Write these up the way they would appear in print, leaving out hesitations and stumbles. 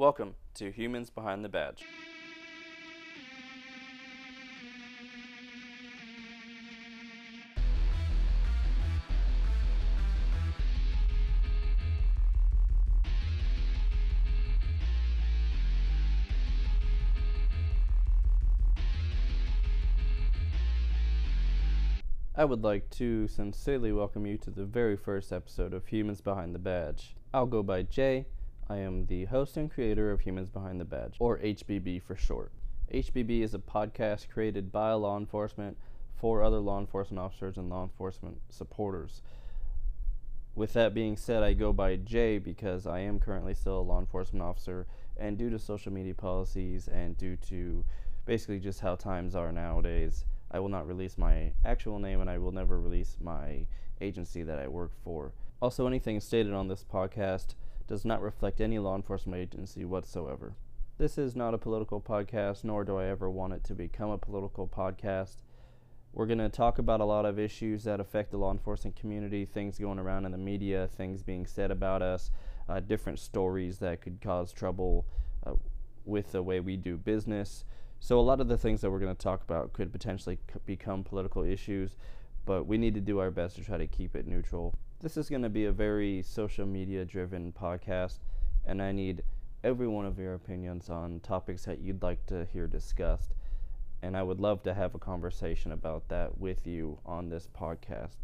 Welcome to Humans Behind the Badge. I would like to sincerely welcome you to the very first episode of Humans Behind the Badge. I'll go by Jay. I am the host and creator of Humans Behind the Badge, or HBB for short. HBB is a podcast created by law enforcement for other law enforcement officers and law enforcement supporters. With that being said, I go by Jay because I am currently still a law enforcement officer, and due to social media policies and due to basically just how times are nowadays, I will not release my actual name, and I will never release my agency that I work for. Also, anything stated on this podcast does not reflect any law enforcement agency whatsoever. This is not a political podcast, nor do I ever want it to become a political podcast. We're going to talk about a lot of issues that affect the law enforcement community, things going around in the media, things being said about us, different stories that could cause trouble with the way we do business. So a lot of the things that we're going to talk about could potentially become political issues, but we need to do our best to try to keep it neutral. This is going to be a very social media driven podcast, and I need every one of your opinions on topics that you'd like to hear discussed, and I would love to have a conversation about that with you on this podcast.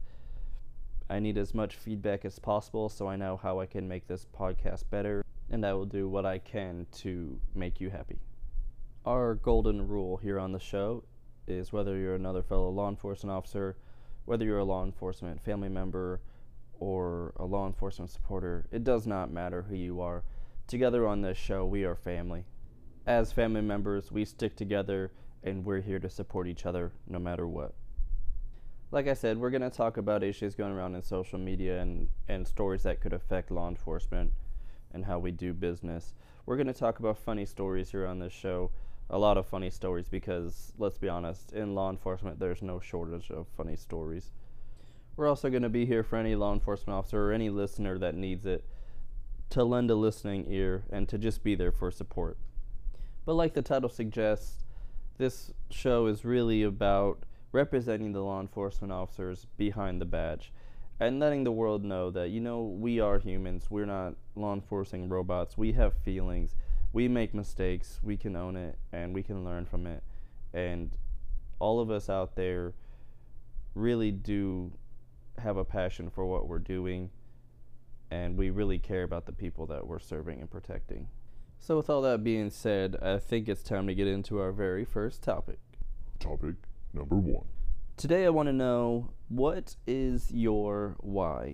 I need as much feedback as possible so I know how I can make this podcast better, and I will do what I can to make you happy. Our golden rule here on the show is whether you're another fellow law enforcement officer, whether you're a law enforcement family member, or a law enforcement supporter, it does not matter who you are. Together on this show, we are family. As family members, we stick together, and we're here to support each other no matter what. Like I said, we're going to talk about issues going around in social media and stories that could affect law enforcement and how we do business. We're going to talk about funny stories here on this show. A lot of funny stories because, let's be honest, in law enforcement there's no shortage of funny stories. We're also going to be here for any law enforcement officer or any listener that needs it to lend a listening ear and to just be there for support. But like the title suggests, this show is really about representing the law enforcement officers behind the badge and letting the world know that, we are humans. We're not law enforcing robots. We have feelings. We make mistakes, we can own it, and we can learn from it. And all of us out there really do have a passion for what we're doing, and we really care about the people that we're serving and protecting. So with all that being said, I think it's time to get into our very first topic. Topic number 1. Today I want to know, what is your why?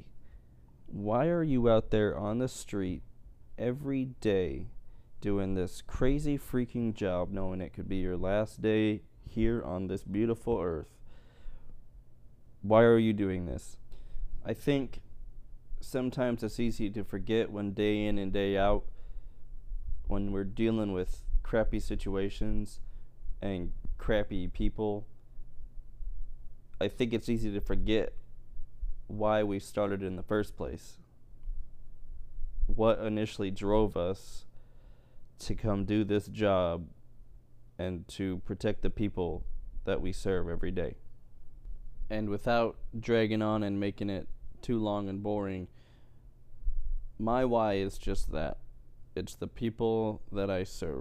Why are you out there on the street every day doing this crazy freaking job, knowing it could be your last day here on this beautiful earth? Why are you doing this? I think sometimes it's easy to forget when day in and day out, when we're dealing with crappy situations and crappy people, I think it's easy to forget why we started in the first place. What initially drove us to come do this job and to protect the people that we serve every day. And without dragging on and making it too long and boring, my why is just that. It's the people that I serve.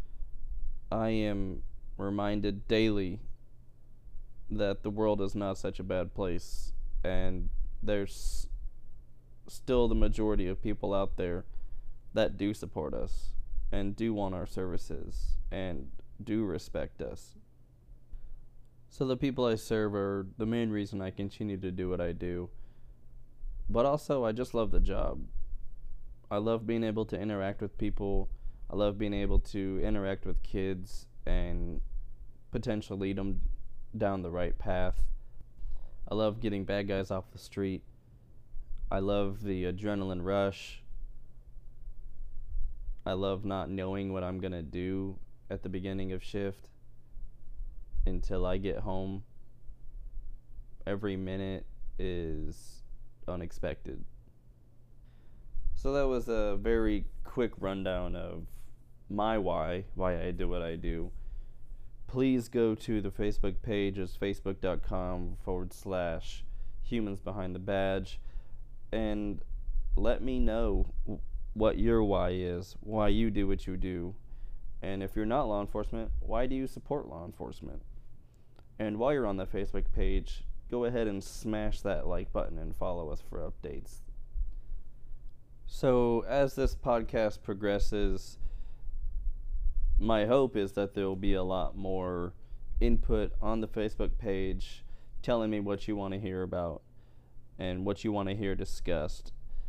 I am reminded daily that the world is not such a bad place, and there's still the majority of people out there that do support us and do want our services and do respect us. So the people I serve are the main reason I continue to do what I do. But also, I just love the job. I love being able to interact with people. I love being able to interact with kids and potentially lead them down the right path. I love getting bad guys off the street. I love the adrenaline rush. I love not knowing what I'm going to do at the beginning of shift until I get home. Every minute is unexpected. So that was a very quick rundown of my why I do what I do, please go to the Facebook page. It's facebook.com/humans behind the badge, and let me know what your why is, why you do what you do. And if you're not law enforcement, why do you support law enforcement? And while you're on the Facebook page, go ahead and smash that like button and follow us for updates. So as this podcast progresses, my hope is that there will be a lot more input on the Facebook page telling me what you want to hear about and what you want to hear discussed.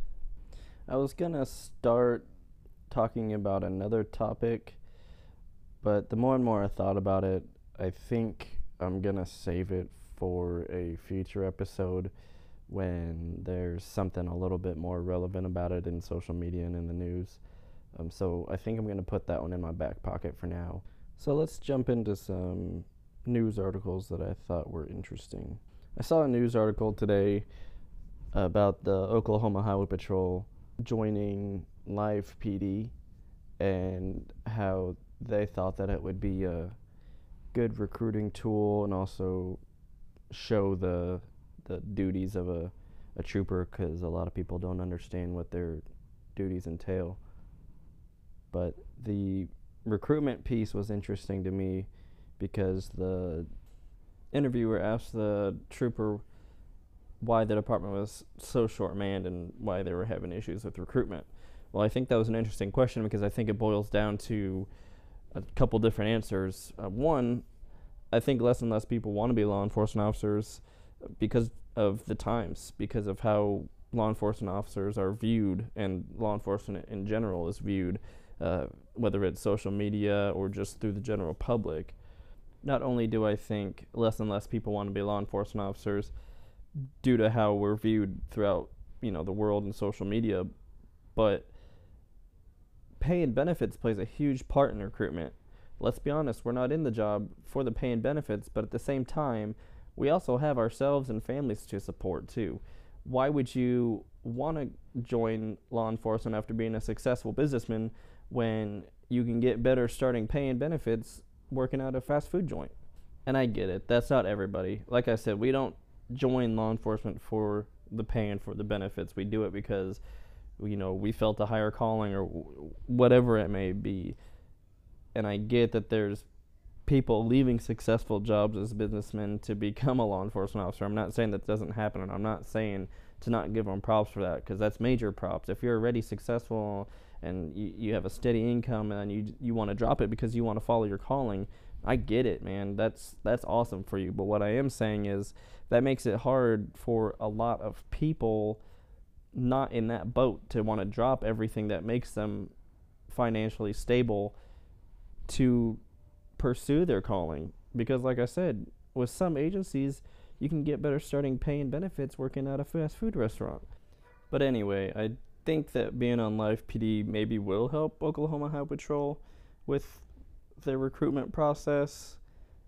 I was going to start talking about another topic, but the more and more I thought about it, I think I'm going to save it for a future episode when there's something a little bit more relevant about it in social media and in the news. So I think I'm going to put that one in my back pocket for now. So let's jump into some news articles that I thought were interesting. I saw a news article today about the Oklahoma Highway Patrol joining Live PD and how they thought that it would be a good recruiting tool and also show the duties of a trooper, because a lot of people don't understand what their duties entail. But the recruitment piece was interesting to me because the interviewer asked the trooper why the department was so short-manned and why they were having issues with recruitment. Well, I think that was an interesting question because I think it boils down to a couple different answers. One, I think less and less people want to be law enforcement officers because of the times, because of how law enforcement officers are viewed and law enforcement in general is viewed, whether it's social media or just through the general public. Not only do I think less and less people want to be law enforcement officers due to how we're viewed throughout, the world and social media, but pay and benefits plays a huge part in recruitment. Let's be honest, we're not in the job for the pay and benefits, but at the same time, we also have ourselves and families to support too. Why would you want to join law enforcement after being a successful businessman when you can get better starting pay and benefits working at a fast food joint? And I get it. That's not everybody. Like I said, we don't join law enforcement for the pay and for the benefits. We do it because, we felt a higher calling or whatever it may be. And I get that there's people leaving successful jobs as businessmen to become a law enforcement officer. I'm not saying that doesn't happen, and I'm not saying to not give them props for that, because that's major props. If you're already successful and you have a steady income and you want to drop it because you want to follow your calling, I get it, man. That's awesome for you. But what I am saying is that makes it hard for a lot of people not in that boat to want to drop everything that makes them financially stable to pursue their calling. Because like I said, with some agencies, you can get better starting pay and benefits working at a fast food restaurant. But anyway, I think that being on Live PD maybe will help Oklahoma Highway Patrol with their recruitment process,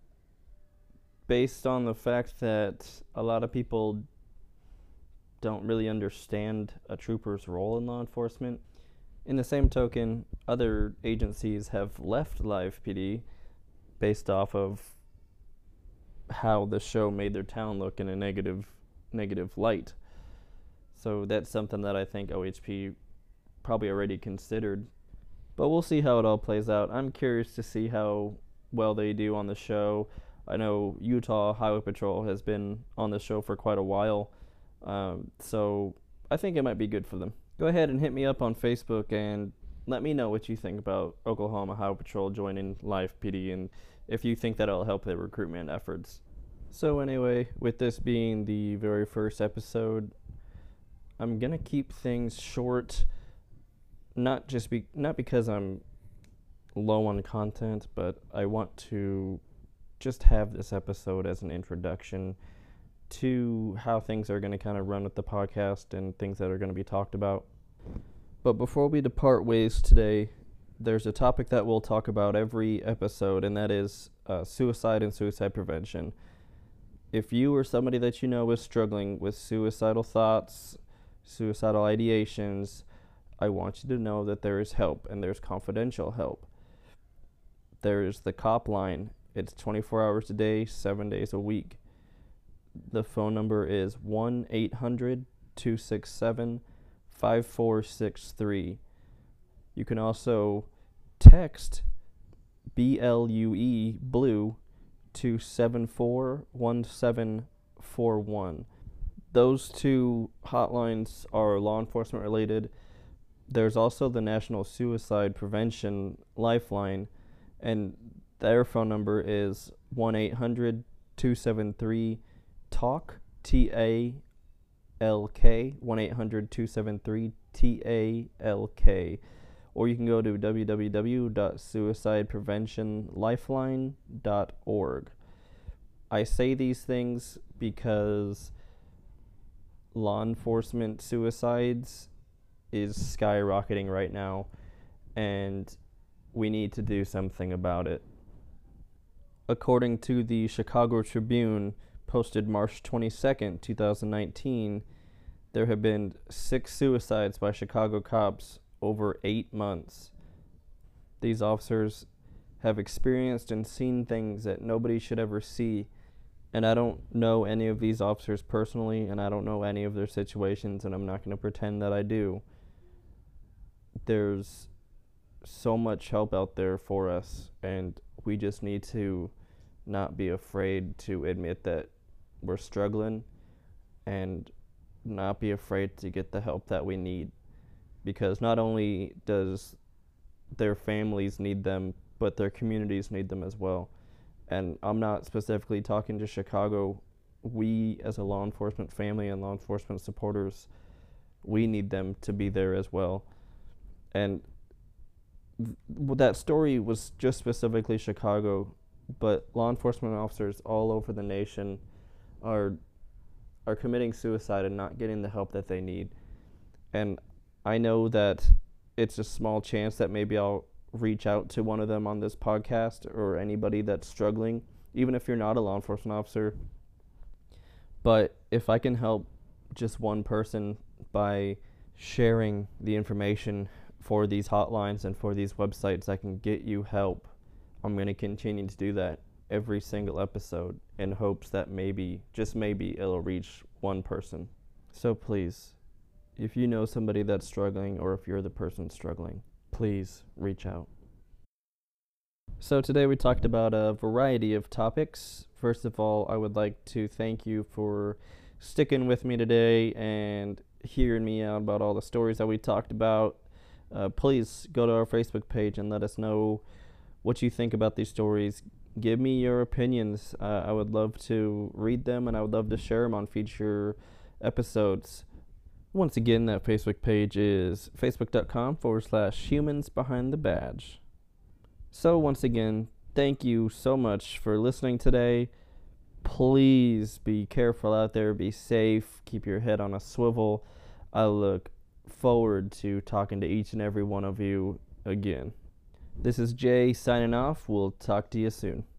based on the fact that a lot of people don't really understand a trooper's role in law enforcement. In the same token, other agencies have left Live PD based off of how the show made their town look in a negative light. So that's something that I think OHP probably already considered. But we'll see how it all plays out. I'm curious to see how well they do on the show. I know Utah Highway Patrol has been on the show for quite a while, so I think it might be good for them. Go ahead and hit me up on Facebook and let me know what you think about Oklahoma Highway Patrol joining Live PD and if you think that it'll help their recruitment efforts. So anyway, with this being the very first episode, I'm going to keep things short, not because I'm low on content, but I want to just have this episode as an introduction to how things are going to kind of run with the podcast and things that are going to be talked about. But before we depart ways today, there's a topic that we'll talk about every episode, and that is suicide and suicide prevention. If you or somebody that you know is struggling with suicidal thoughts, suicidal ideations, I want you to know that there is help, and there's confidential help. There's the cop line. It's 24 hours a day, 7 days a week. The phone number is 1-800-267-5463. You can also text BLUE blue to 741741. Those two hotlines are law enforcement related. There's also the National Suicide Prevention Lifeline, and their phone number is 1-800-273-TALK, TALK, 1-800-273-TALK. Or you can go to www.suicidepreventionlifeline.org. I say these things because law enforcement suicides is skyrocketing right now, and we need to do something about it. According to the Chicago Tribune, posted March 22nd, 2019, there have been 6 suicides by Chicago cops over 8 months. These officers have experienced and seen things that nobody should ever see. And I don't know any of these officers personally, and I don't know any of their situations, and I'm not going to pretend that I do. There's so much help out there for us, and we just need to not be afraid to admit that we're struggling and not be afraid to get the help that we need. Because not only does their families need them, but their communities need them as well. And I'm not specifically talking to Chicago. We, as a law enforcement family and law enforcement supporters, we need them to be there as well. And that story was just specifically Chicago, but law enforcement officers all over the nation are committing suicide and not getting the help that they need. And I know that it's a small chance that maybe I'll reach out to one of them on this podcast, or anybody that's struggling, even if you're not a law enforcement officer. But if I can help just one person by sharing the information for these hotlines and for these websites, I can get you help. I'm going to continue to do that every single episode in hopes that maybe, just maybe, it'll reach one person. So please, if you know somebody that's struggling, or if you're the person struggling, please reach out. So today we talked about a variety of topics. First of all, I would like to thank you for sticking with me today and hearing me out about all the stories that we talked about. Please go to our Facebook page and let us know what you think about these stories. Give me your opinions. I would love to read them, and I would love to share them on future episodes. Once again, that Facebook page is facebook.com/humans behind the badge. So once again, thank you so much for listening today. Please be careful out there, be safe, keep your head on a swivel. I look forward to talking to each and every one of you again. This is Jay signing off. We'll talk to you soon.